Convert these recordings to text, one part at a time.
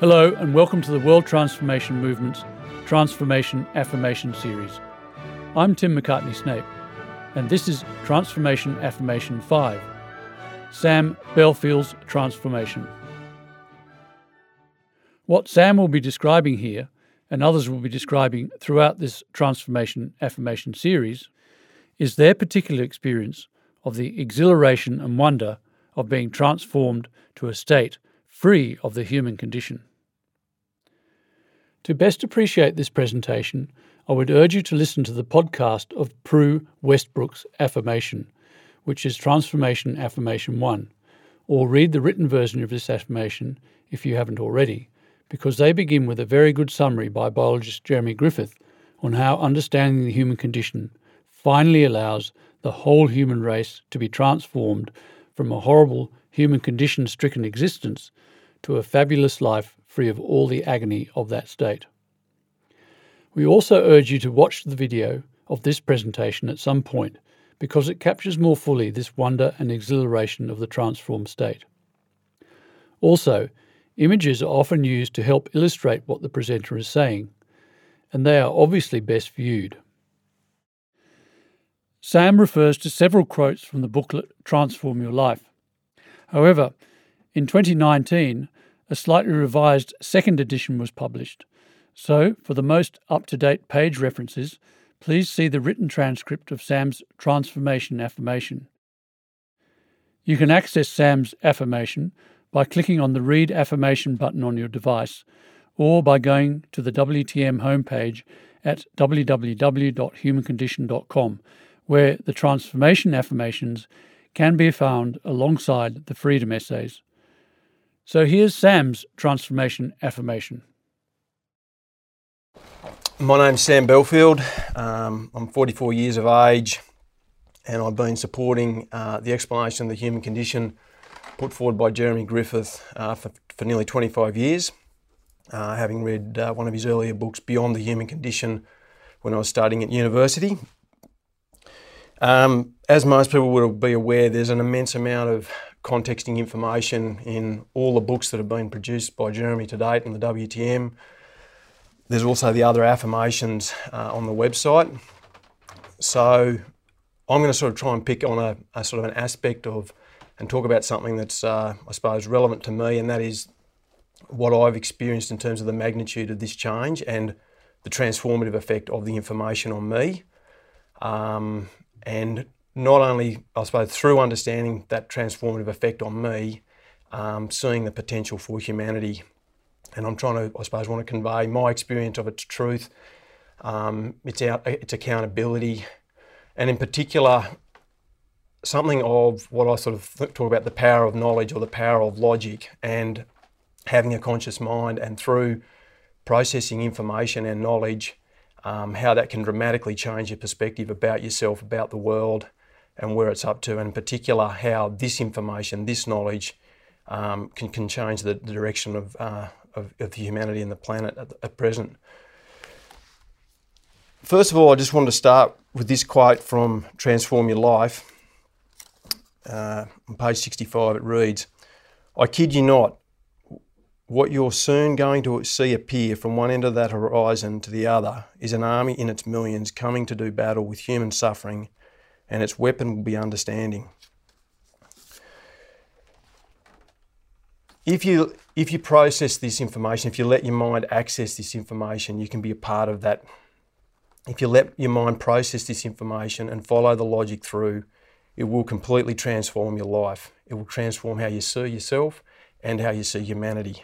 Hello and welcome to the World Transformation Movement's Transformation Affirmation series. I'm Tim McCartney-Snape and this is Transformation Affirmation 5, Sam Belfield's Transformation. What Sam will be describing here, and others will be describing throughout this Transformation Affirmation series, is their particular experience of the exhilaration and wonder of being transformed to a state free of the human condition. To best appreciate this presentation, I would urge you to listen to the podcast of Prue Westbrook's affirmation, which is Transformation Affirmation 1, or read the written version of this affirmation if you haven't already, because they begin with a very good summary by biologist Jeremy Griffith on how understanding the human condition finally allows the whole human race to be transformed from a horrible human condition-stricken existence to a fabulous life free of all the agony of that state. We also urge you to watch the video of this presentation at some point because it captures more fully this wonder and exhilaration of the transformed state. Also, images are often used to help illustrate what the presenter is saying, and they are obviously best viewed. Sam refers to several quotes from the booklet Transform Your Life. However, in 2019, a slightly revised second edition was published, so for the most up-to-date page references, please see the written transcript of Sam's Transformation Affirmation. You can access Sam's affirmation by clicking on the Read Affirmation button on your device, or by going to the WTM homepage at www.humancondition.com, where the Transformation Affirmations can be found alongside the Freedom Essays. So here's Sam's Transformation Affirmation. My name's Sam Belfield. I'm 44 years of age and I've been supporting the explanation of the human condition put forward by Jeremy Griffith for nearly 25 years, having read one of his earlier books, Beyond the Human Condition, when I was studying at university. As most people will be aware, there's an immense amount of contexting information in all the books that have been produced by Jeremy to date in the WTM. There's also the other affirmations on the website. So I'm going to sort of try and pick on a sort of an aspect of and talk about something that's, I suppose, relevant to me, and that is what I've experienced in terms of the magnitude of this change and the transformative effect of the information on me. And not only, I suppose, through understanding that transformative effect on me, seeing the potential for humanity. And I'm trying to, I suppose, want to convey my experience of its truth, its accountability, and in particular, something of what I sort of talk about, the power of knowledge or the power of logic and having a conscious mind, and through processing information and knowledge, how that can dramatically change your perspective about yourself, about the world, and where it's up to, and in particular how this information, this knowledge, can change the direction of humanity and the planet at present. First of all, I just wanted to start with this quote from Transform Your Life. On page 65 it reads, "I kid you not, what you're soon going to see appear from one end of that horizon to the other is an army in its millions coming to do battle with human suffering, and its weapon will be understanding." If you process this information, if you let your mind access this information, you can be a part of that. If you let your mind process this information and follow the logic through, it will completely transform your life. It will transform how you see yourself and how you see humanity.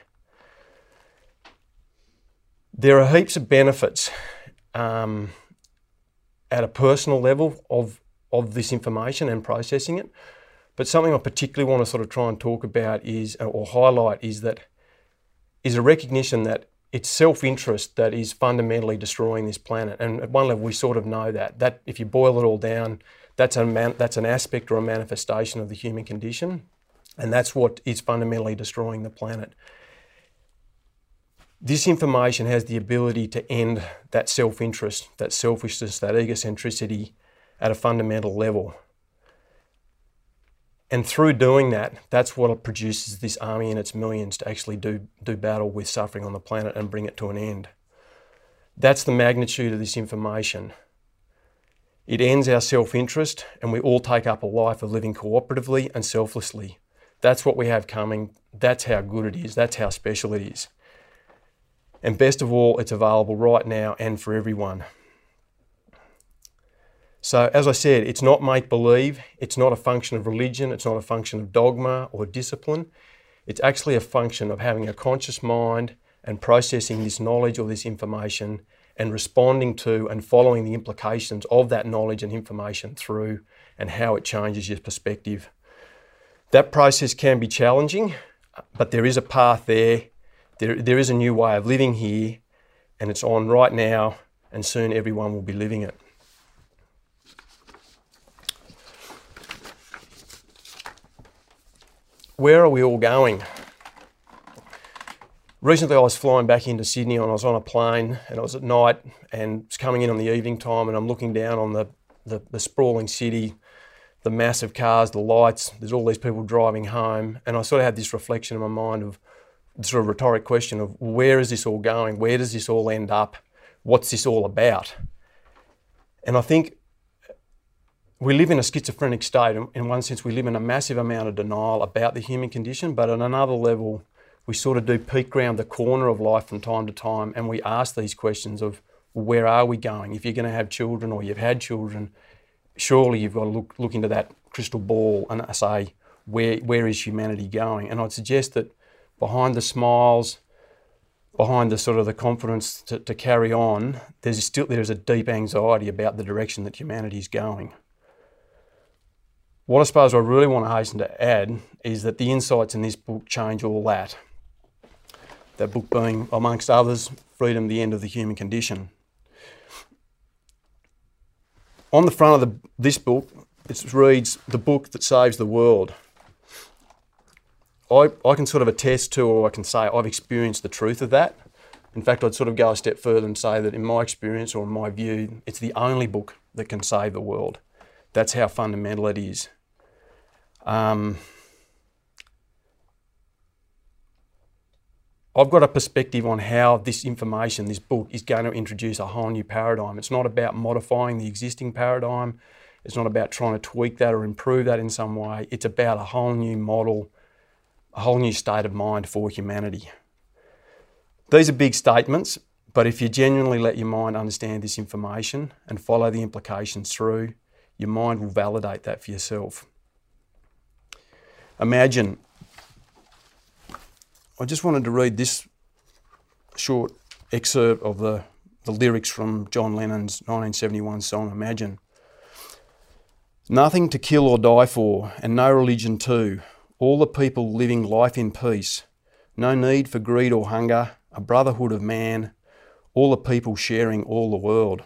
There are heaps of benefits at a personal level of this information and processing it. But something I particularly want to sort of try and talk about is, or highlight, is a recognition that it's self-interest that is fundamentally destroying this planet. And at one level, we sort of know that if you boil it all down, that's an aspect or a manifestation of the human condition. And that's what is fundamentally destroying the planet. This information has the ability to end that self-interest, that selfishness, that egocentricity at a fundamental level. And through doing that, that's what produces this army in its millions to actually do battle with suffering on the planet and bring it to an end. That's the magnitude of this information. It ends our self-interest, and we all take up a life of living cooperatively and selflessly. That's what we have coming. That's how good it is. That's how special it is. And best of all, it's available right now and for everyone. So as I said, it's not make-believe. It's not a function of religion. It's not a function of dogma or discipline. It's actually a function of having a conscious mind and processing this knowledge or this information and responding to and following the implications of that knowledge and information through and how it changes your perspective. That process can be challenging, but there is a path there. There is a new way of living here, and it's on right now, and soon everyone will be living it. Where are we all going? Recently I was flying back into Sydney and I was on a plane and it was at night and it's coming in on the evening time and I'm looking down on the sprawling city, the massive cars, the lights, there's all these people driving home, and I sort of had this reflection in my mind of sort of rhetoric question of where is this all going? Where does this all end up? What's this all about? And I think we live in a schizophrenic state. In one sense, we live in a massive amount of denial about the human condition, but on another level, we sort of do peek round the corner of life from time to time and we ask these questions of where are we going? If you're going to have children or you've had children, surely you've got to look into that crystal ball and say, where is humanity going? And I'd suggest that behind the smiles, behind the sort of the confidence to carry on, there's a deep anxiety about the direction that humanity is going. What I suppose I really want to hasten to add is that the insights in this book change all that. That book being, amongst others, Freedom, the End of the Human Condition. On the front of this book, it reads, "The book that saves the world." I can sort of attest to, or I can say I've experienced the truth of that. In fact, I'd sort of go a step further and say that in my experience or in my view, it's the only book that can save the world. That's how fundamental it is. I've got a perspective on how this information, this book, is going to introduce a whole new paradigm. It's not about modifying the existing paradigm. It's not about trying to tweak that or improve that in some way. It's about a whole new model, a whole new state of mind for humanity. These are big statements, but if you genuinely let your mind understand this information and follow the implications through, your mind will validate that for yourself. Imagine, I just wanted to read this short excerpt of the lyrics from John Lennon's 1971 song, Imagine. "Nothing to kill or die for, and no religion too. All the people living life in peace. No need for greed or hunger, a brotherhood of man. All the people sharing all the world."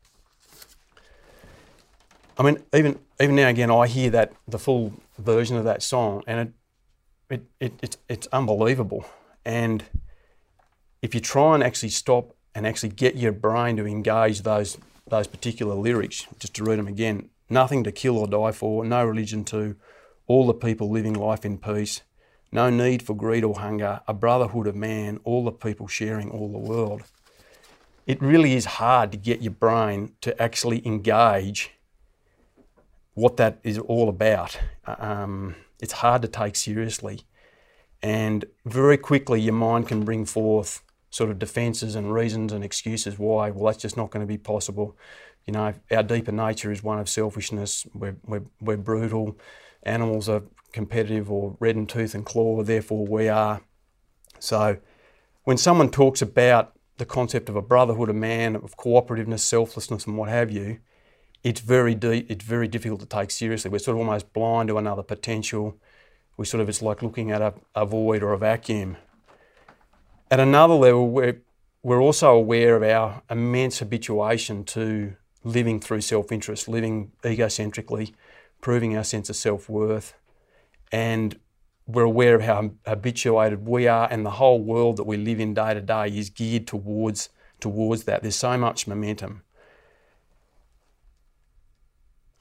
I mean, even now and again, I hear the full version of that song, and it's unbelievable. And if you try and actually stop and actually get your brain to engage those particular lyrics, just to read them again: nothing to kill or die for, no religion too, all the people living life in peace, no need for greed or hunger, a brotherhood of man, all the people sharing all the world. It really is hard to get your brain to actually engage what that is all about. It's hard to take seriously. And very quickly your mind can bring forth sort of defences and reasons and excuses why, well, that's just not going to be possible. You know, our deeper nature is one of selfishness. We're brutal. Animals are competitive or red in tooth and claw, therefore we are. So when someone talks about the concept of a brotherhood of man, of cooperativeness, selflessness and what have you, it's very deep, it's very difficult to take seriously. We're sort of almost blind to another potential. It's like looking at a void or a vacuum. At another level, we're also aware of our immense habituation to living through self-interest, living egocentrically, proving our sense of self-worth. And we're aware of how habituated we are, and the whole world that we live in day to day is geared towards that. There's so much momentum.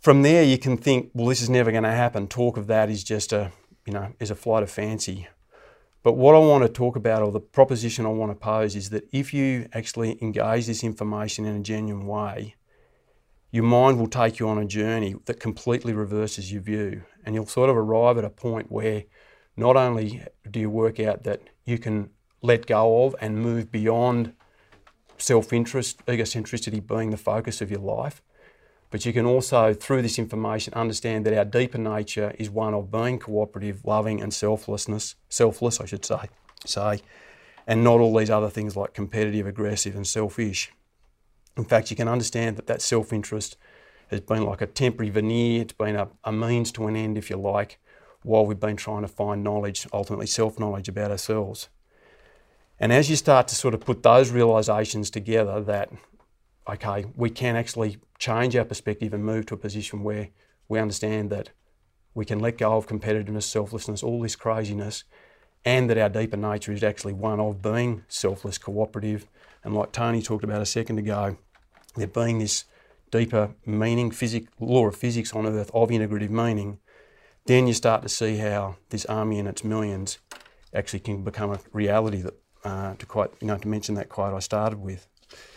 from there you can think, well, this is never going to happen. Talk of that is just a flight of fancy. But what I want to talk about, or the proposition I want to pose, is that if you actually engage this information in a genuine way, your mind will take you on a journey that completely reverses your view. And you'll sort of arrive at a point where not only do you work out that you can let go of and move beyond self-interest, egocentricity being the focus of your life, but you can also, through this information, understand that our deeper nature is one of being cooperative, loving and selfless, I should say, and not all these other things like competitive, aggressive and selfish. In fact, you can understand that self-interest has been like a temporary veneer. It's been a means to an end, if you like, while we've been trying to find knowledge, ultimately self-knowledge about ourselves. And as you start to sort of put those realisations together that, okay, we can actually change our perspective and move to a position where we understand that we can let go of competitiveness, selflessness, all this craziness, and that our deeper nature is actually one of being selfless, cooperative, and like Tony talked about a second ago, there being this deeper meaning, law of physics on Earth of integrative meaning, then you start to see how this army and its millions actually can become a reality. That to mention that quote I started with.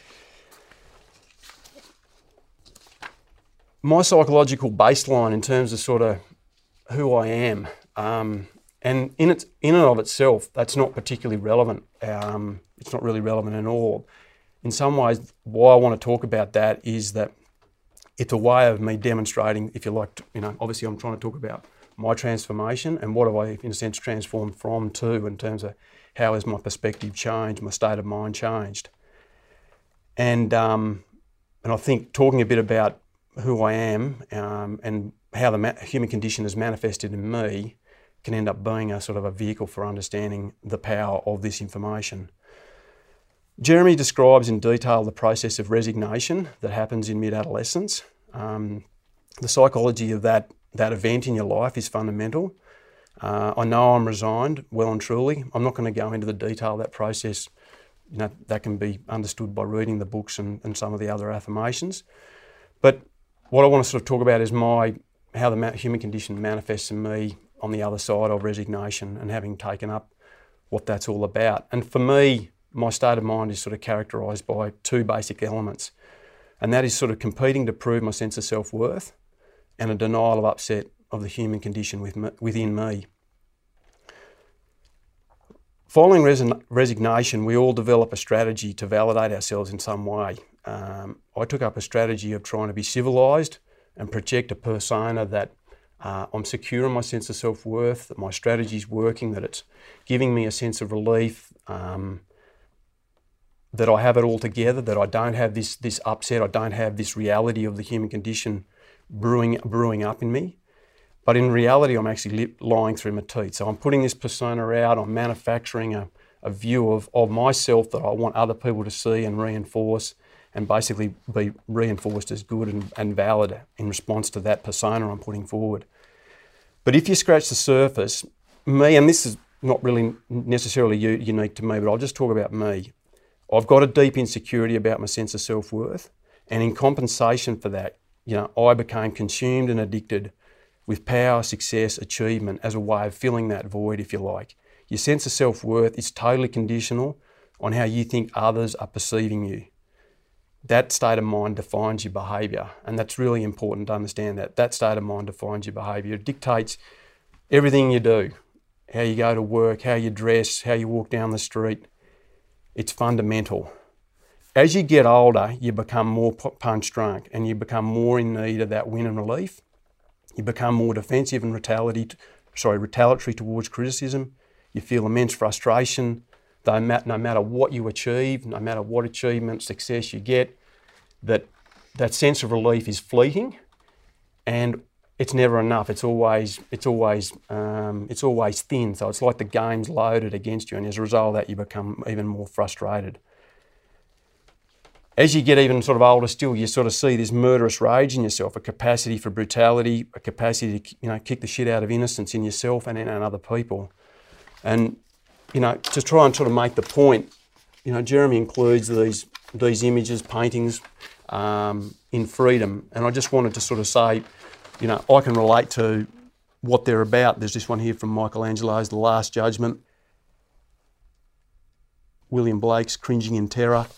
My psychological baseline in terms of sort of who I am, and in and of itself, that's not particularly relevant. It's not really relevant at all. In some ways, why I want to talk about that is that it's a way of me demonstrating, if you like, obviously I'm trying to talk about my transformation and what have I, in a sense, transformed from to, in terms of how has my perspective changed, my state of mind changed. And I think talking a bit about who I am and how the human condition is manifested in me can end up being a sort of a vehicle for understanding the power of this information. Jeremy describes in detail the process of resignation that happens in mid-adolescence. The psychology of that event in your life is fundamental. I know I'm resigned, well and truly. I'm not going to go into the detail of that process. That can be understood by reading the books and some of the other affirmations. But what I want to sort of talk about is how the human condition manifests in me on the other side of resignation and having taken up what that's all about. And for me, my state of mind is sort of characterised by two basic elements. And that is sort of competing to prove my sense of self-worth and a denial of upset of the human condition within me. Following resignation, we all develop a strategy to validate ourselves in some way. I took up a strategy of trying to be civilised and project a persona that I'm secure in my sense of self-worth, that my strategy's working, that it's giving me a sense of relief, that I have it all together, that I don't have this upset, I don't have this reality of the human condition brewing up in me. But in reality, I'm actually lying through my teeth. So I'm putting this persona out, I'm manufacturing a view of myself that I want other people to see and reinforce, and basically be reinforced as good and valid in response to that persona I'm putting forward. But if you scratch the surface, me, and this is not really necessarily unique to me, but I'll just talk about me. I've got a deep insecurity about my sense of self-worth, and in compensation for that, I became consumed and addicted with power, success, achievement as a way of filling that void, if you like. Your sense of self-worth is totally conditional on how you think others are perceiving you. That state of mind defines your behaviour, and that's really important to understand that. That state of mind defines your behaviour. It dictates everything you do, how you go to work, how you dress, how you walk down the street. It's fundamental. As you get older, you become more punch drunk and you become more in need of that win and relief. You become more defensive and retaliatory towards criticism. You feel immense frustration, no matter what you achieve, no matter what achievement, success you get, that sense of relief is fleeting, and it's never enough. It's always thin. So it's like the game's loaded against you, and as a result of that, you become even more frustrated. As you get even sort of older still, you sort of see this murderous rage in yourself, a capacity for brutality, a capacity to kick the shit out of innocence in yourself and in other people. And to try and sort of make the point, Jeremy includes these images, paintings in Freedom, and I just wanted to sort of say I can relate to what they're about. There's this one here from Michelangelo's The Last Judgment. William Blake's Cringing in Terror.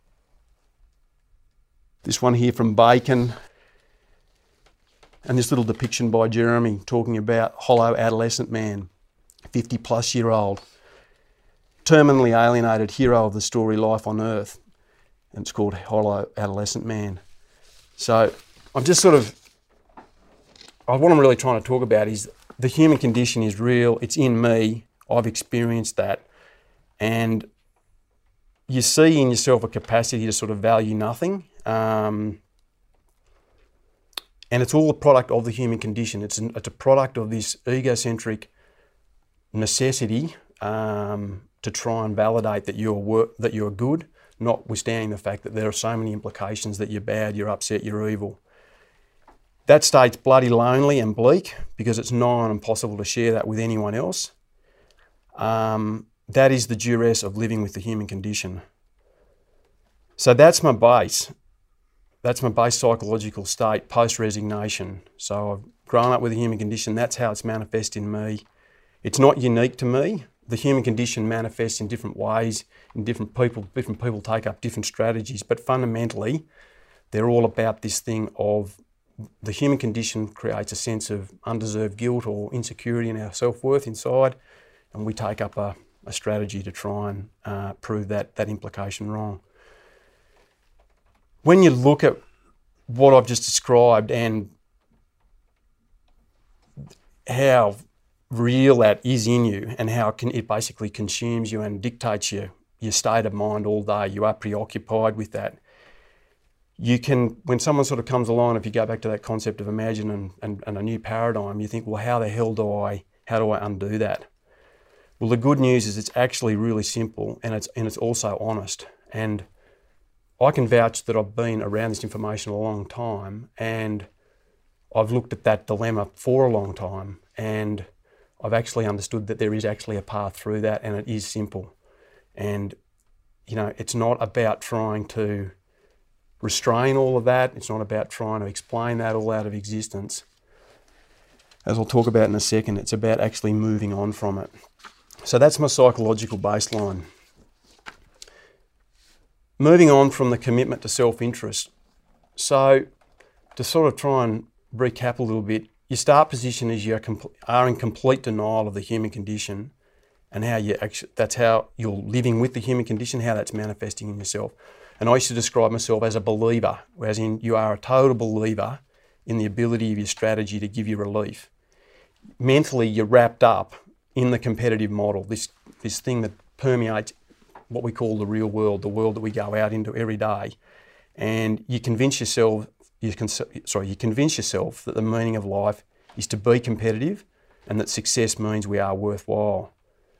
This one here from Bacon. And this little depiction by Jeremy talking about hollow adolescent man, 50-plus-year-old, terminally alienated hero of the story Life on Earth. And it's called Hollow Adolescent Man. So I'm just what I'm really trying to talk about is the human condition is real. It's in me. I've experienced that. And you see in yourself a capacity to sort of value nothing. And it's all a product of the human condition. It's a product of this egocentric necessity to try and validate that you're good, notwithstanding the fact that there are so many implications that you're bad, you're upset, you're evil. That state's bloody lonely and bleak because it's nigh on impossible to share that with anyone else. That is the duress of living with the human condition. So that's my base. That's my base psychological state post-resignation. So I've grown up with the human condition. That's how it's manifest in me. It's not unique to me. The human condition manifests in different ways, in different people. Different people take up different strategies, but fundamentally, they're all about this thing of the human condition creates a sense of undeserved guilt or insecurity in our self-worth inside, and we take up a strategy to try and prove that implication wrong. When you look at what I've just described and how real that is in you and how it basically consumes you and dictates your state of mind all day, you are preoccupied with that. You can, when someone sort of comes along, if you go back to that concept of imagine and a new paradigm, you think, well, how do I undo that? Well, the good news is it's actually really simple and it's also honest. And I can vouch that I've been around this information a long time and I've looked at that dilemma for a long time and I've actually understood that there is actually a path through that and it is simple. And, it's not about trying to restrain all of that. It's not about trying to explain that all out of existence. As I'll talk about in a second, it's about actually moving on from it. So that's my psychological baseline. Moving on from the commitment to self-interest. So to sort of try and recap a little bit, your start position is you are in complete denial of the human condition and that's how you're living with the human condition, how that's manifesting in yourself. And I used to describe myself as a believer, as in you are a total believer in the ability of your strategy to give you relief. Mentally, you're wrapped up in the competitive model, this thing that permeates what we call the real world, the world that we go out into every day. And you convince yourself that the meaning of life is to be competitive and that success means we are worthwhile.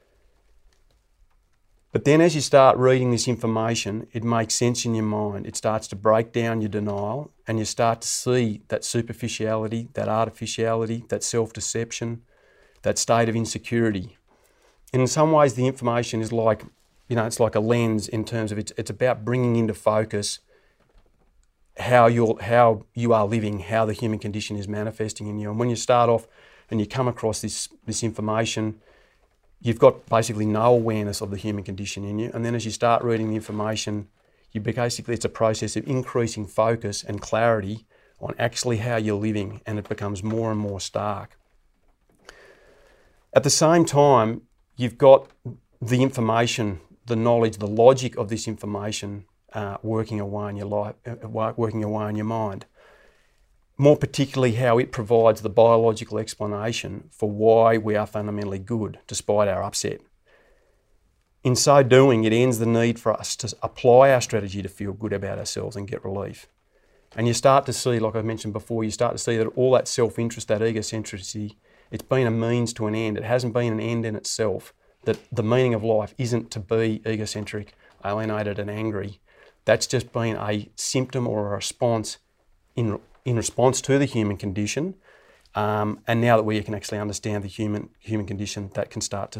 But then as you start reading this information, it makes sense in your mind. It starts to break down your denial and you start to see that superficiality, that artificiality, that self-deception, that state of insecurity. And in some ways the information is like, it's like a lens in terms of it's about bringing into focus how you are living, how the human condition is manifesting in you. And when you start off and you come across this information, you've got basically no awareness of the human condition in you. And then as you start reading the information, it's a process of increasing focus and clarity on actually how you're living, and it becomes more and more stark. At the same time, you've got the information, the knowledge, the logic of this information working away in your life, working away in your mind. More particularly how it provides the biological explanation for why we are fundamentally good despite our upset. In so doing, it ends the need for us to apply our strategy to feel good about ourselves and get relief. And you start to see, like I mentioned before, you start to see that all that self-interest, that egocentricity, it's been a means to an end. It hasn't been an end in itself. That the meaning of life isn't to be egocentric, alienated and angry. That's just been a symptom or a response in response to the human condition. And now that we can actually understand the human condition, that can start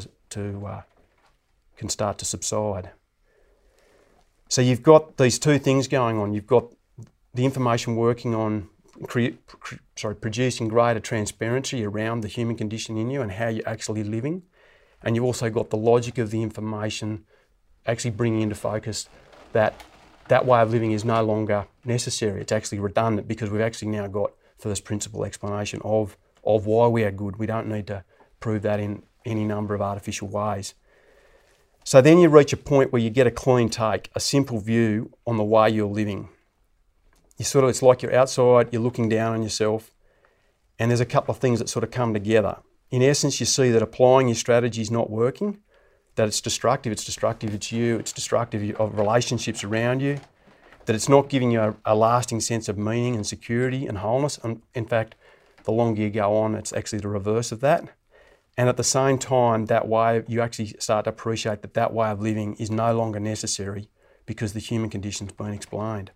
to subside. So you've got these two things going on. You've got the information working on producing greater transparency around the human condition in you and how you're actually living. And you've also got the logic of the information actually bringing into focus that way of living is no longer necessary. It's actually redundant because we've actually now got first principle explanation of why we are good. We don't need to prove that in any number of artificial ways. So then you reach a point where you get a clean take, a simple view on the way you're living. It's like you're outside, you're looking down on yourself, and there's a couple of things that sort of come together. In essence, you see that applying your strategy is not working, that it's destructive to you, it's destructive of relationships around you, that it's not giving you a lasting sense of meaning and security and wholeness. And in fact, the longer you go on, it's actually the reverse of that. And at the same time, that way, you actually start to appreciate that way of living is no longer necessary because the human condition's been explained.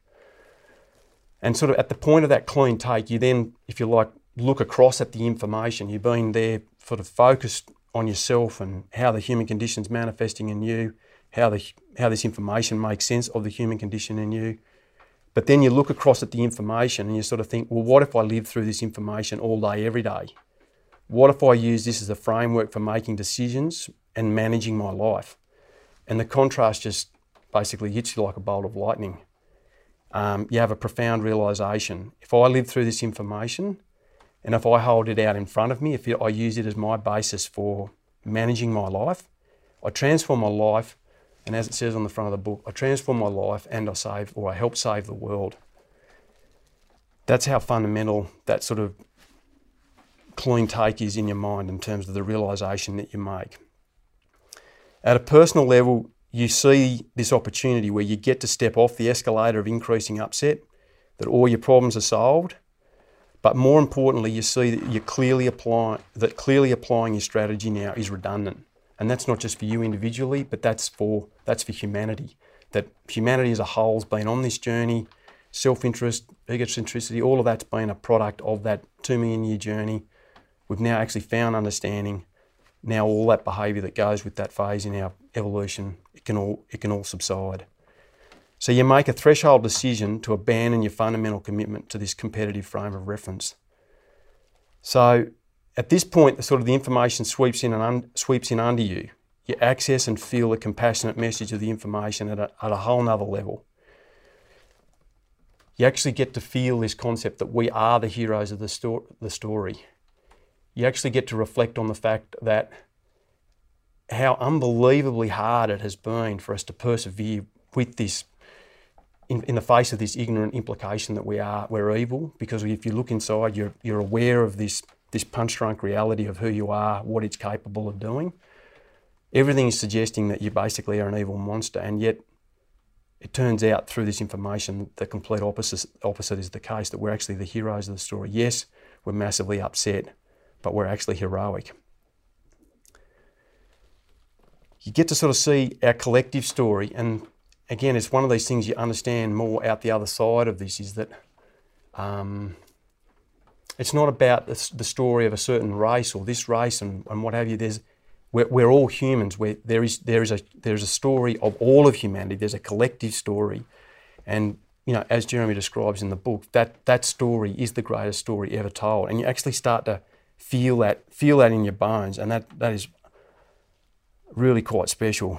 And sort of at the point of that clean take, you then, if you like, look across at the information. You've been there sort of focused on yourself and how the human condition's manifesting in you, how this information makes sense of the human condition in you. But then you look across at the information and you sort of think, well, what if I live through this information all day, every day? What if I use this as a framework for making decisions and managing my life? And the contrast just basically hits you like a bolt of lightning. You have a profound realisation. If I live through this information and if I hold it out in front of me, if I use it as my basis for managing my life, I transform my life, and as it says on the front of the book, I transform my life and I help save the world. That's how fundamental that sort of clean take is in your mind in terms of the realisation that you make. At a personal level, you see this opportunity where you get to step off the escalator of increasing upset, that all your problems are solved, but more importantly, you see that clearly applying your strategy now is redundant. And that's not just for you individually, but that's for humanity. That humanity as a whole has been on this journey, self-interest, egocentricity, all of that's been a product of that 2 million year journey. We've now actually found understanding. Now all that behaviour that goes with that phase in our evolution, it can all subside. So you make a threshold decision to abandon your fundamental commitment to this competitive frame of reference. So at this point, the information sweeps in under you. You access and feel the compassionate message of the information at a whole nother level. You actually get to feel this concept that we are the heroes of the story. You actually get to reflect on the fact that how unbelievably hard it has been for us to persevere with this, in the face of this ignorant implication that we're evil. Because if you look inside, you're aware of this punch-drunk reality of who you are, what it's capable of doing. Everything is suggesting that you basically are an evil monster, and yet it turns out through this information the complete opposite is the case, that we're actually the heroes of the story. Yes, we're massively upset, but we're actually heroic. You get to sort of see our collective story, and again, it's one of these things you understand more out the other side of this, is that it's not about the story of a certain race or this race and what have you. We're all humans. There is a story of all of humanity. There's a collective story, and as Jeremy describes in the book, that story is the greatest story ever told, and you actually start to feel that in your bones, and that is really quite special.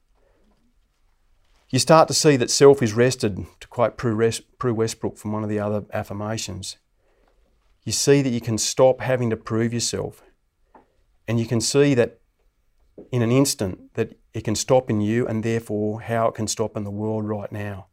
You start to see that self is rested, to quote Prue Westbrook from one of the other affirmations. You see that you can stop having to prove yourself, and you can see that in an instant that it can stop in you, and therefore how it can stop in the world right now.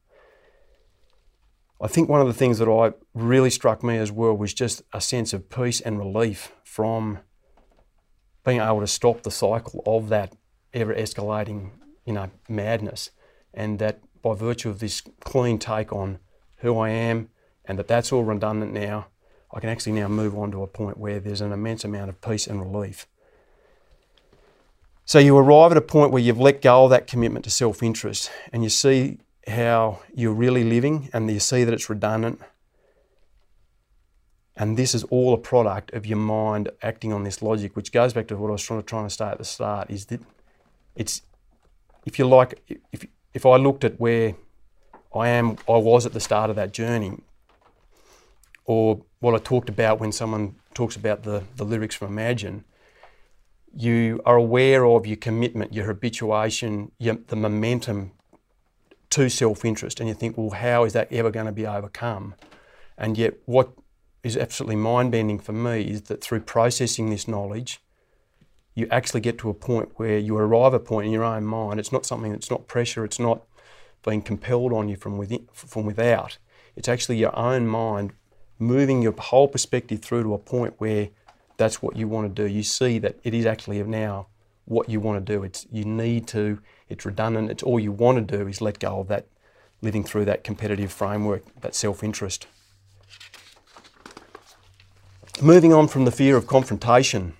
I think one of the things that really struck me as well was just a sense of peace and relief from being able to stop the cycle of that ever-escalating, madness, and that by virtue of this clean take on who I am and that's all redundant now, I can actually now move on to a point where there's an immense amount of peace and relief. So you arrive at a point where you've let go of that commitment to self-interest, and you see how you're really living, and you see that it's redundant. And this is all a product of your mind acting on this logic, which goes back to what I was trying to say at the start, is that it's, if you like, if I looked at where I was at the start of that journey, or what I talked about when someone talks about the lyrics from Imagine, you are aware of your commitment, your habituation, the momentum to self-interest, and you think, well, how is that ever going to be overcome? And yet what is absolutely mind-bending for me is that through processing this knowledge, you actually get to a point where you arrive at a point in your own mind. It's not something that's not pressure, it's not being compelled on you from without. It's actually your own mind moving your whole perspective through to a point where that's what you want to do. You see that it is actually now what you want to do. It's redundant. It's all you want to do is let go of that, living through that competitive framework, that self-interest. Moving on from the fear of confrontation.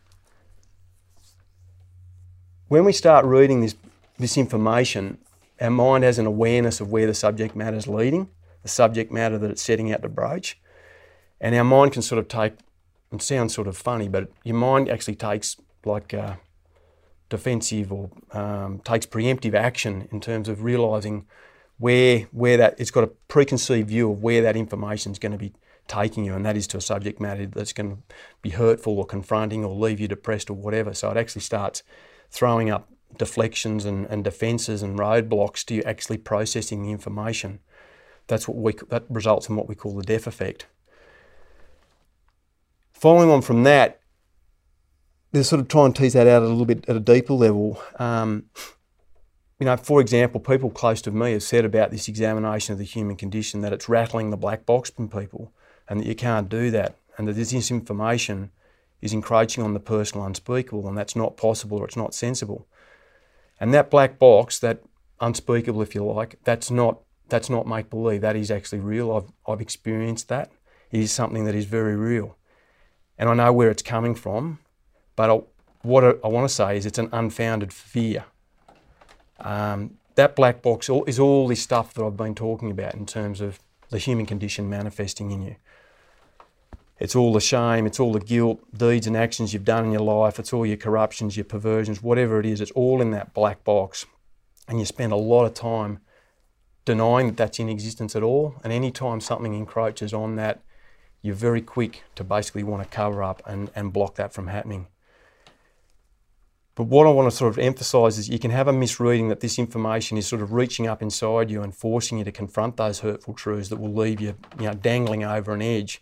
When we start reading this information, our mind has an awareness of where the subject matter is leading, the subject matter that it's setting out to broach. And our mind can sort of take, it sounds sort of funny, but your mind actually takes like defensive or takes preemptive action in terms of realising where that, it's got a preconceived view of where that information is going to be taking you, and that is to a subject matter that's going to be hurtful or confronting or leave you depressed or whatever. So it actually starts throwing up deflections and defences and roadblocks to you actually processing the information. That results in what we call the deaf effect. Following on from that, let's sort of try and tease that out a little bit at a deeper level. For example, people close to me have said about this examination of the human condition that it's rattling the black box from people and that you can't do that, and that this information is encroaching on the personal unspeakable, and that's not possible or it's not sensible. And that black box, that unspeakable if you like, that's not make-believe, that is actually real. I've experienced that. It is something that is very real. And I know where it's coming from, but what I want to say is it's an unfounded fear. That black box is all this stuff that I've been talking about in terms of the human condition manifesting in you. It's all the shame, it's all the guilt, deeds and actions you've done in your life, it's all your corruptions, your perversions, whatever it is, it's all in that black box. And you spend a lot of time denying that that's in existence at all. And any time something encroaches on that, you're very quick to basically want to cover up and block that from happening. But what I want to sort of emphasise is you can have a misreading that this information is sort of reaching up inside you and forcing you to confront those hurtful truths that will leave you, dangling over an edge.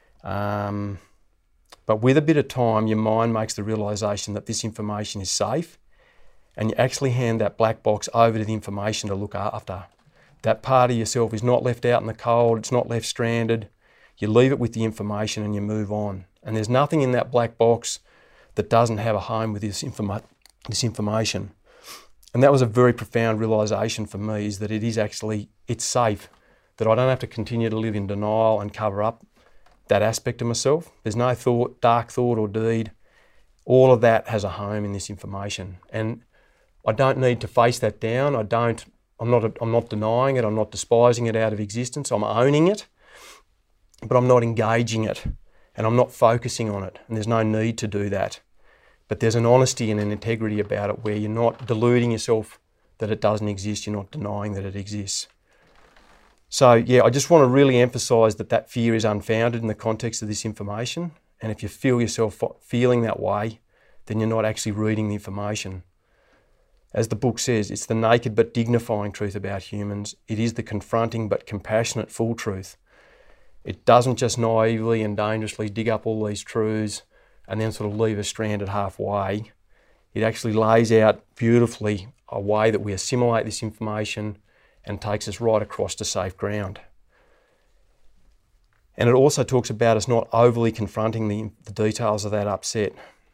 But with a bit of time, your mind makes the realisation that this information is safe, and you actually hand that black box over to the information to look after. That part of yourself is not left out in the cold, it's not left stranded. You leave it with the information and you move on. And there's nothing in that black box that doesn't have a home with this information. And that was a very profound realisation for me, is that it's safe, that I don't have to continue to live in denial and cover up that aspect of myself. There's no dark thought or deed. All of that has a home in this information. And I don't need to face that down. I'm not denying it. I'm not despising it out of existence. I'm owning it, but I'm not engaging it, and I'm not focusing on it. And there's no need to do that. But there's an honesty and an integrity about it where you're not deluding yourself that it doesn't exist. You're not denying that it exists. So yeah, I just want to really emphasise that fear is unfounded in the context of this information. And if you feel yourself feeling that way, then you're not actually reading the information. As the book says, it's the naked but dignifying truth about humans. It is the confronting but compassionate full truth. It doesn't just naively and dangerously dig up all these truths and then sort of leave us stranded halfway. It actually lays out beautifully a way that we assimilate this information and takes us right across to safe ground. And it also talks about us not overly confronting the details of that upset.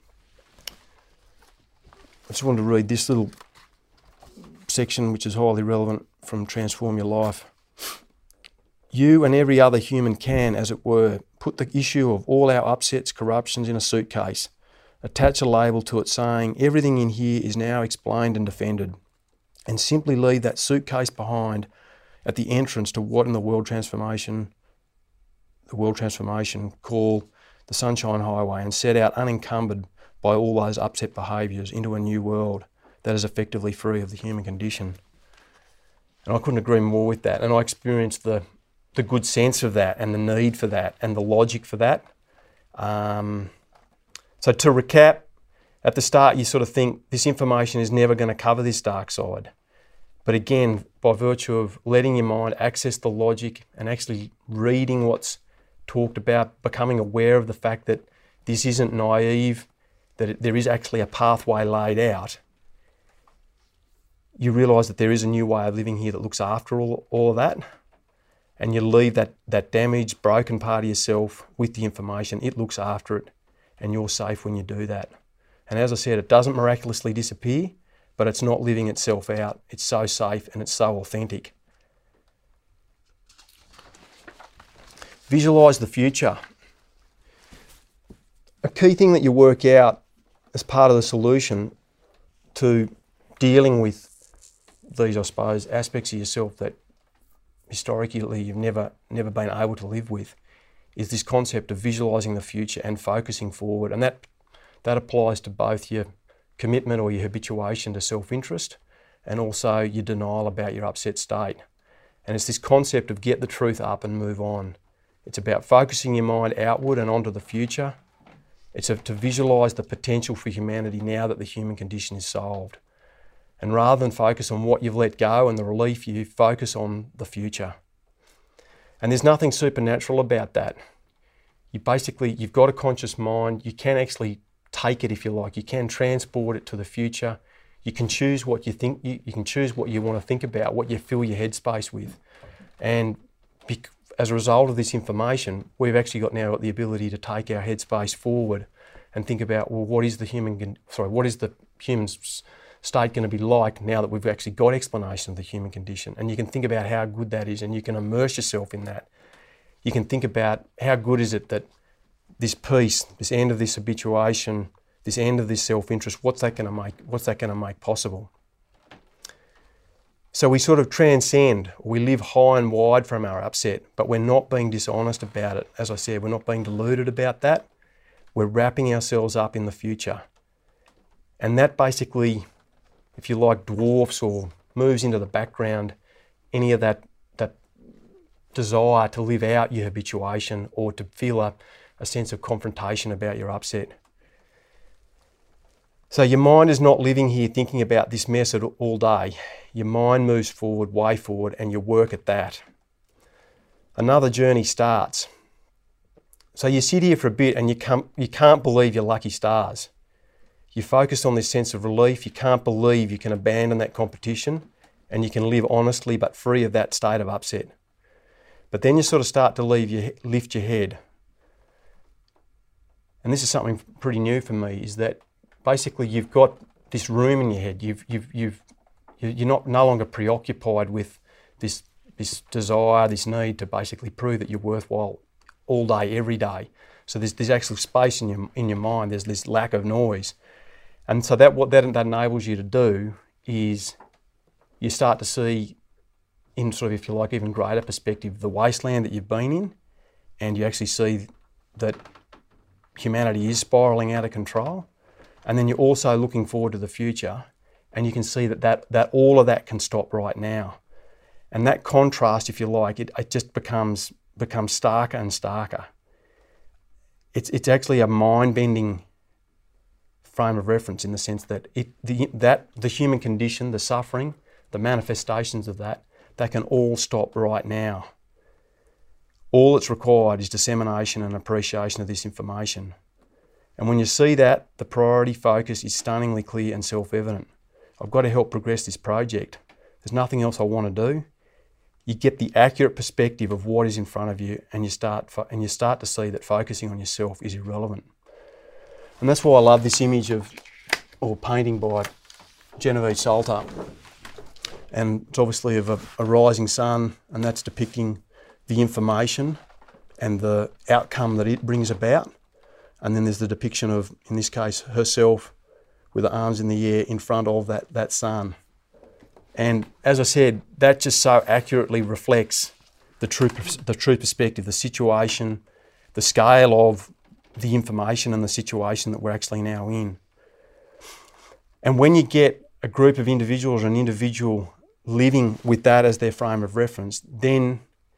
I just wanted to read this little section, which is highly relevant, from Transform Your Life. You and every other human can, as it were, put the issue of all our upsets, corruptions in a suitcase, attach a label to it saying everything in here is now explained and defended, and simply leave that suitcase behind at the entrance to what in the world transformation call the Sunshine Highway, and set out unencumbered by all those upset behaviours into a new world that is effectively free of the human condition. And I couldn't agree more with that. And I experienced the the good sense of that and the need for that and the logic for that. So to recap, at the start you sort of think this information is never going to cover this dark side. But again, by virtue of letting your mind access the logic and actually reading what's talked about, becoming aware of the fact that this isn't naive, that there is actually a pathway laid out, you realise that there is a new way of living here that looks after all of that. And you leave that damaged, broken part of yourself with the information. It looks after it, and you're safe when you do that. And as I said, it doesn't miraculously disappear, but it's not living itself out. It's so safe and it's so authentic. Visualise the future. A key thing that you work out as part of the solution to dealing with these, I suppose, aspects of yourself that historically you've never been able to live with, is this concept of visualising the future and focusing forward. And that applies to both your commitment or your habituation to self-interest and also your denial about your upset state. And it's this concept of get the truth up and move on. It's about focusing your mind outward and onto the future. It's to visualise the potential for humanity now that the human condition is solved. And rather than focus on what you've let go and the relief, you focus on the future. And there's nothing supernatural about that. You've got a conscious mind. You can actually take it, if you like. You can transport it to the future. You can choose what you think. You can choose what you want to think about, what you fill your headspace with. And as a result of this information, we've actually got the ability to take our headspace forward and think about, well, what is the human state going to be like now that we've actually got explanation of the human condition? And you can think about how good that is, and you can immerse yourself in that. You can think about how good is it that this peace, this end of this habituation, this end of this self-interest, what's that going to make possible? So we sort of transcend, we live high and wide from our upset, but we're not being dishonest about it. As I said, we're not being deluded about that. We're wrapping ourselves up in the future. And that basically, if you like, dwarfs or moves into the background any of that desire to live out your habituation or to feel a sense of confrontation about your upset. So your mind is not living here thinking about this mess all day. Your mind moves forward, way forward, and you work at that. Another journey starts. So you sit here for a bit and you can't believe your lucky stars. You focus on this sense of relief. You can't believe you can abandon that competition and you can live honestly but free of that state of upset. But then you sort of start to lift your head. And this is something pretty new for me, is that basically you've got this room in your head. You're no longer preoccupied with this desire, this need to basically prove that you're worthwhile all day, every day. So there's actual space in your mind. There's this lack of noise. And so what that enables you to do is you start to see, in sort of, if you like, even greater perspective, the wasteland that you've been in, and you actually see that humanity is spiralling out of control. And then you're also looking forward to the future, and you can see that all of that can stop right now. And that contrast, if you like, it just becomes starker and starker. It's actually a mind-bending frame of reference in the sense that the human condition, the suffering, the manifestations of that can all stop right now. All that's required is dissemination and appreciation of this information. And when you see that, the priority focus is stunningly clear and self-evident. I've got to help progress this project. There's nothing else I want to do. You get the accurate perspective of what is in front of you, and you start to see that focusing on yourself is irrelevant. And that's why I love this image or painting by Genevieve Salter. And it's obviously of a rising sun, and that's depicting the information and the outcome that it brings about. And then there's the depiction of, in this case, herself with her arms in the air in front of that sun. And as I said, that just so accurately reflects the true perspective, the situation, the scale of the information and the situation that we're actually now in. And when you get a group of individuals or an individual living with that as their frame of reference, then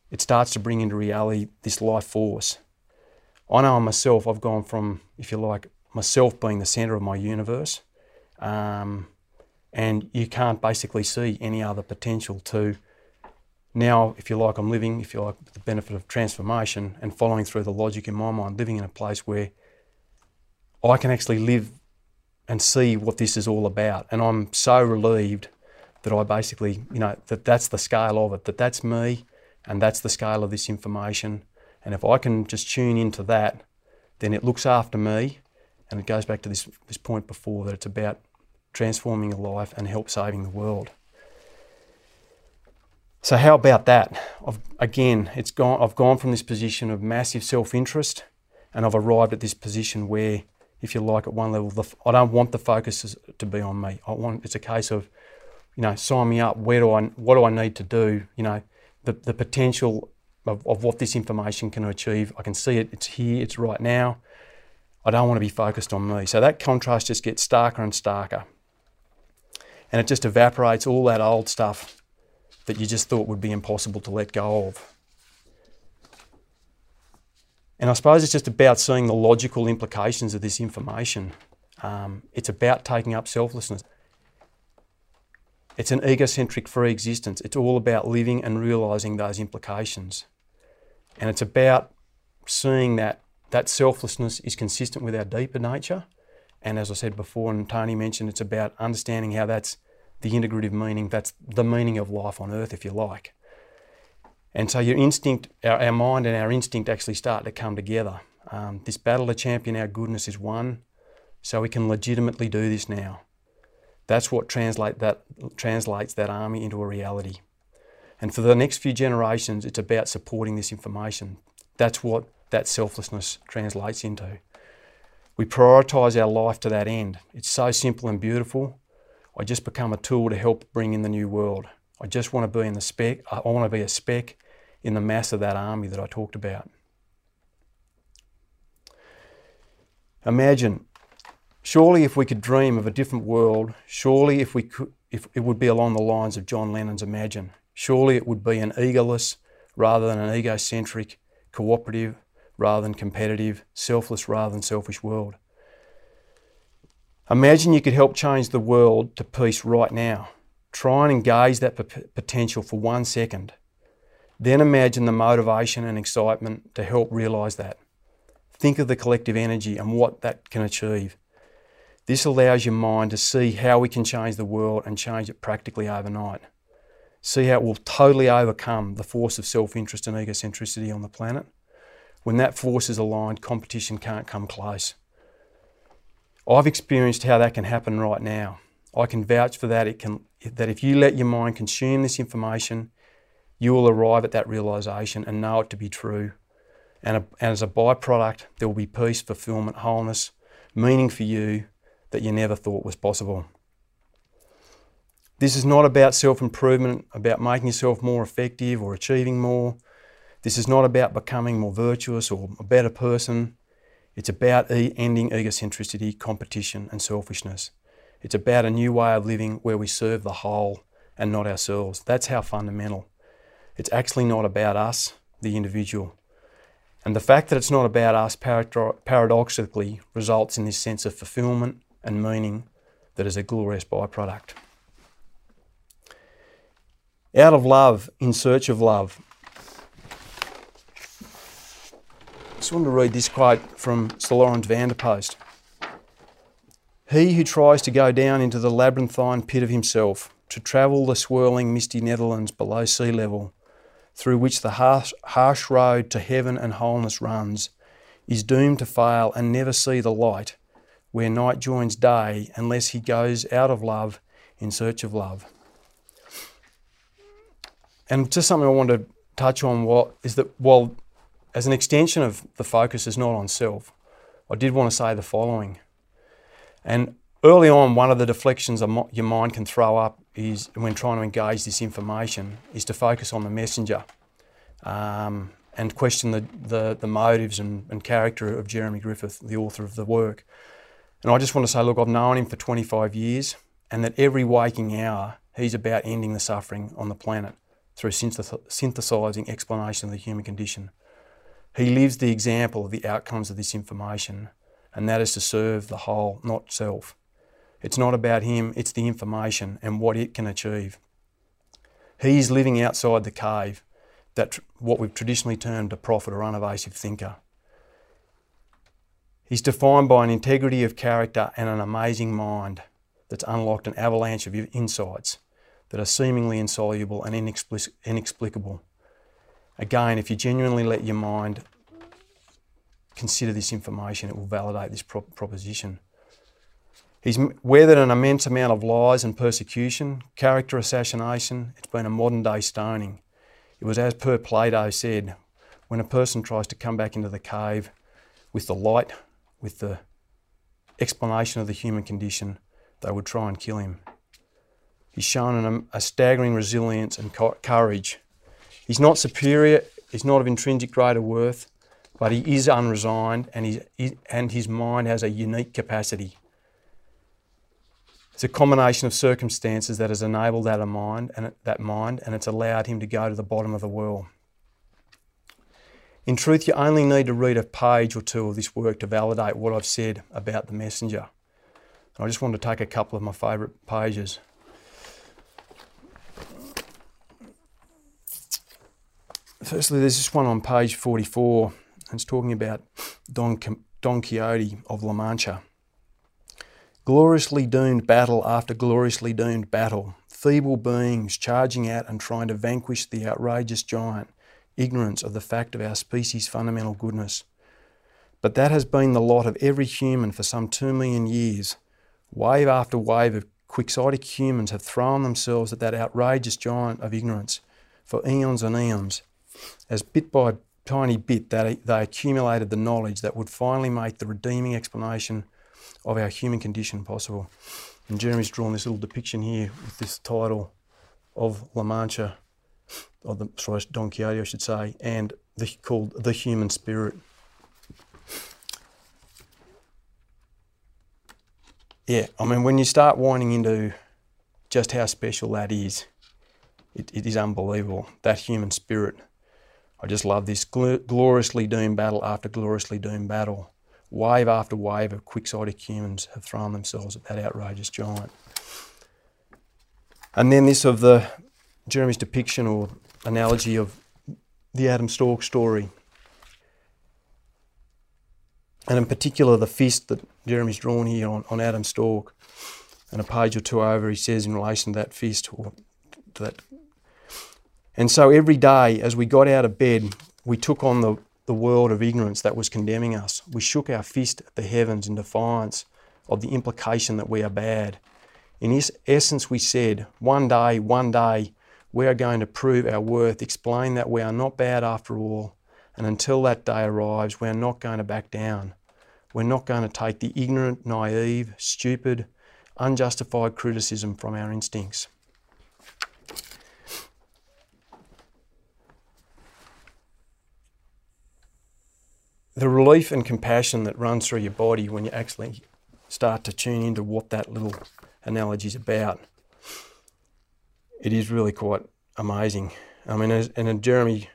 it starts to bring into reality this life force. I know myself, I've gone from, if you like, myself being the centre of my universe, and you can't basically see any other potential to now, if you like, I'm living, if you like, with the benefit of transformation and following through the logic in my mind, living in a place where I can actually live and see what this is all about. And I'm so relieved that I basically, that's the scale of it, that's me and that's the scale of this information. And if I can just tune into that, then it looks after me, and it goes back to this point before, that it's about transforming a life and help saving the world. So how about that? I've gone from this position of massive self-interest, and I've arrived at this position where, if you like, at one level, I don't want the focus to be on me. It's a case of, sign me up. What do I need to do? The potential of what this information can achieve. I can see it. It's here. It's right now. I don't want to be focused on me. So that contrast just gets starker and starker, and it just evaporates all that old stuff that you just thought would be impossible to let go of. And I suppose it's just about seeing the logical implications of this information. It's about taking up selflessness. It's an egocentric free existence. It's all about living and realising those implications. And it's about seeing that selflessness is consistent with our deeper nature. And as I said before, and Tony mentioned, it's about understanding how that's the integrative meaning, that's the meaning of life on earth, if you like. And so your instinct, our mind and our instinct actually start to come together. This battle to champion our goodness is won, so we can legitimately do this now. That's what translates that army into a reality. And for the next few generations, it's about supporting this information. That's what that selflessness translates into. We prioritise our life to that end. It's so simple and beautiful. I just become a tool to help bring in the new world. I just want to be I want to be a speck in the mass of that army that I talked about. Imagine, surely if we could dream of a different world, surely if it would be along the lines of John Lennon's Imagine. Surely it would be an egoless rather than an egocentric, cooperative rather than competitive, selfless rather than selfish world. Imagine you could help change the world to peace right now. Try and engage that potential for 1 second. Then imagine the motivation and excitement to help realise that. Think of the collective energy and what that can achieve. This allows your mind to see how we can change the world and change it practically overnight. See how it will totally overcome the force of self-interest and egocentricity on the planet. When that force is aligned, competition can't come close. I've experienced how that can happen right now. I can vouch for that. That if you let your mind consume this information, you will arrive at that realisation and know it to be true. And as a byproduct, there will be peace, fulfilment, wholeness, meaning for you that you never thought was possible. This is not about self-improvement, about making yourself more effective or achieving more. This is not about becoming more virtuous or a better person. It's about ending egocentricity, competition and selfishness. It's about a new way of living where we serve the whole and not ourselves. That's how fundamental. It's actually not about us, the individual. And the fact that it's not about us paradoxically results in this sense of fulfilment and meaning that is a glorious byproduct. Out of love, in search of love. I just want to read this quote from Sir Lawrence Vanderpost. He who tries to go down into the labyrinthine pit of himself, to travel the swirling misty Netherlands below sea level, through which the harsh road to heaven and wholeness runs, is doomed to fail and never see the light, where night joins day, unless he goes out of love in search of love. And just something I want to touch on is that while as an extension of the focus is not on self, I did want to say the following. And early on, one of the deflections your mind can throw up is, when trying to engage this information, is to focus on the messenger and question the motives and character of Jeremy Griffith, the author of the work. And I just want to say, look, I've known him for 25 years, and that every waking hour, he's about ending the suffering on the planet. through synthesising explanation of the human condition. He lives the example of the outcomes of this information, and that is to serve the whole, not self. It's not about him, it's the information and what it can achieve. He is living outside the cave, that what we've traditionally termed a prophet or unevasive thinker. He's defined by an integrity of character and an amazing mind that's unlocked an avalanche of insights that are seemingly insoluble and inexplicable. Again, if you genuinely let your mind consider this information, it will validate this proposition. He's weathered an immense amount of lies and persecution, character assassination. It's been a modern day stoning. It was as per Plato said, when a person tries to come back into the cave with the light, with the explanation of the human condition, they would try and kill him. He's shown a staggering resilience and courage. He's not superior, he's not of intrinsic greater worth, but he is unresigned and his mind has a unique capacity. It's a combination of circumstances that has enabled that mind and it's allowed him to go to the bottom of the well. In truth, you only need to read a page or two of this work to validate what I've said about the messenger. I just want to take a couple of my favourite pages. Firstly, there's this one on page 44, and it's talking about Don Quixote of La Mancha. Gloriously doomed battle after gloriously doomed battle, feeble beings charging out and trying to vanquish the outrageous giant, ignorance of the fact of our species' fundamental goodness. But that has been the lot of every human for some 2 million years. Wave after wave of quixotic humans have thrown themselves at that outrageous giant of ignorance for eons and eons, as bit by tiny bit they accumulated the knowledge that would finally make the redeeming explanation of our human condition possible. And Jeremy's drawn this little depiction here with this title of La Mancha, Don Quixote I should say, and called The Human Spirit. Yeah, I mean, when you start winding into just how special that is, it is unbelievable, that human spirit. I just love this. Gloriously doomed battle after gloriously doomed battle. Wave after wave of quixotic humans have thrown themselves at that outrageous giant. And then this of Jeremy's depiction or analogy of the Adam Stork story. And in particular, the fist that Jeremy's drawn here on Adam Stork. And a page or two over, he says in relation to that fist, or to that. And so every day as we got out of bed, we took on the world of ignorance that was condemning us. We shook our fist at the heavens in defiance of the implication that we are bad. In essence, we said, one day, we are going to prove our worth, explain that we are not bad after all, and until that day arrives, we are not going to back down. We're not going to take the ignorant, naive, stupid, unjustified criticism from our instincts. The relief and compassion that runs through your body when you actually start to tune into what that little analogy is about, it is really quite amazing. I mean, and Jeremy,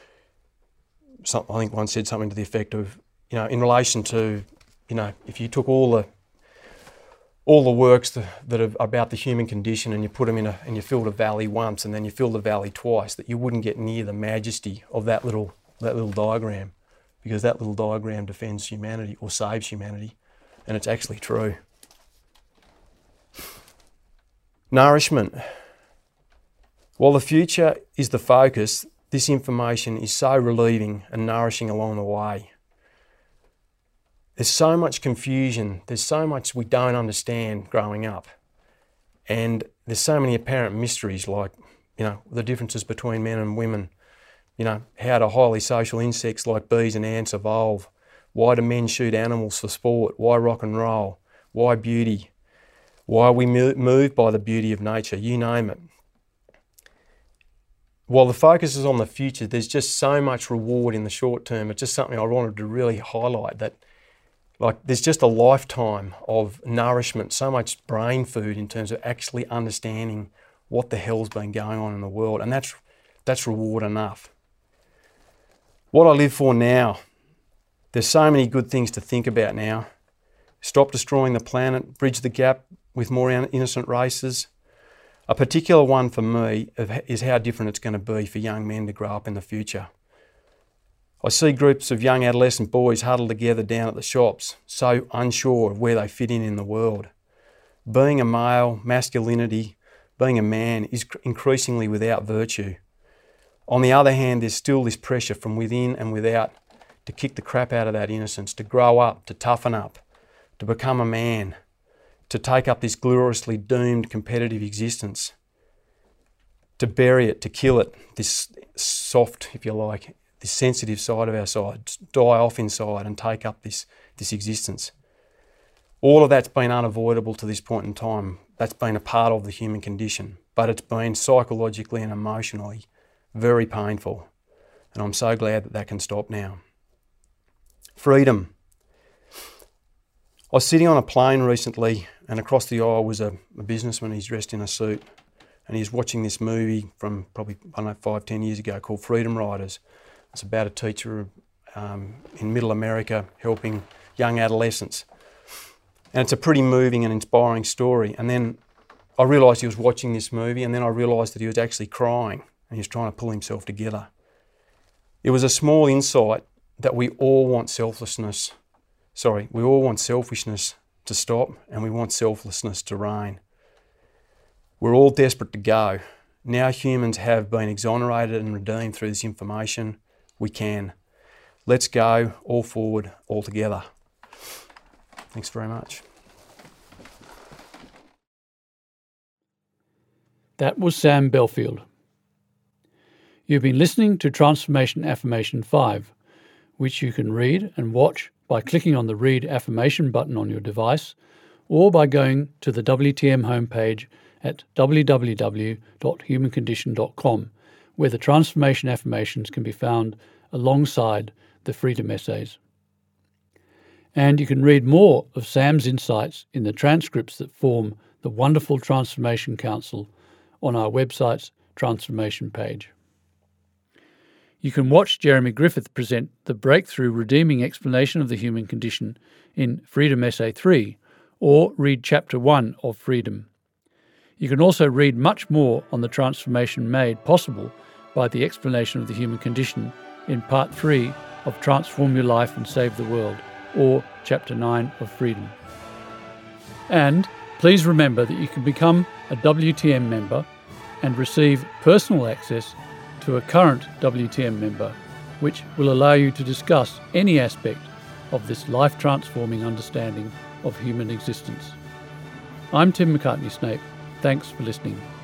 I think once said something to the effect of, in relation to, if you took all the works that are about the human condition and you put them and you filled a valley once and then you filled the valley twice, that you wouldn't get near the majesty of that little diagram, because that little diagram defends humanity or saves humanity, and it's actually true. Nourishment. While the future is the focus, this information is so relieving and nourishing along the way. There's so much confusion, there's so much we don't understand growing up, and there's so many apparent mysteries like, the differences between men and women, how do highly social insects like bees and ants evolve? Why do men shoot animals for sport? Why rock and roll? Why beauty? Why are we moved by the beauty of nature? You name it. While the focus is on the future, there's just so much reward in the short term. It's just something I wanted to really highlight, that there's just a lifetime of nourishment, so much brain food in terms of actually understanding what the hell's been going on in the world. And That's reward enough. What I live for now, there's so many good things to think about now. Stop destroying the planet, bridge the gap with more innocent races. A particular one for me is how different it's going to be for young men to grow up in the future. I see groups of young adolescent boys huddled together down at the shops, so unsure of where they fit in the world. Being a male, masculinity, being a man is increasingly without virtue. On the other hand, there's still this pressure from within and without to kick the crap out of that innocence, to grow up, to toughen up, to become a man, to take up this gloriously doomed competitive existence, to bury it, to kill it, this soft, if you like, this sensitive side of our side, die off inside and take up this existence. All of that's been unavoidable to this point in time. That's been a part of the human condition, but it's been psychologically and emotionally very painful. And I'm so glad that that can stop now. Freedom. I was sitting on a plane recently and across the aisle was a businessman. He's dressed in a suit and he's watching this movie from probably, 5-10 years ago called Freedom Riders. It's about a teacher in middle America helping young adolescents. And it's a pretty moving and inspiring story. And then I realised he was watching this movie, and then I realised that he was actually crying and he was trying to pull himself together. It was a small insight that we all want selfishness to stop, and we want selflessness to reign. We're all desperate to go. Now humans have been exonerated and redeemed through this information. We can. Let's go, all forward, all together. Thanks very much. That was Sam Belfield. You've been listening to Transformation Affirmation 5, which you can read and watch by clicking on the Read Affirmation button on your device or by going to the WTM homepage at www.humancondition.com, where the Transformation Affirmations can be found alongside the Freedom Essays. And you can read more of Sam's insights in the transcripts that form the wonderful Transformation Council on our website's Transformation page. You can watch Jeremy Griffith present the breakthrough redeeming explanation of the human condition in Freedom Essay 3, or read Chapter 1 of Freedom. You can also read much more on the transformation made possible by the explanation of the human condition in Part 3 of Transform Your Life and Save the World, or Chapter 9 of Freedom. And please remember that you can become a WTM member and receive personal access to a current WTM member, which will allow you to discuss any aspect of this life-transforming understanding of human existence. I'm Tim McCartney-Snape. Thanks for listening.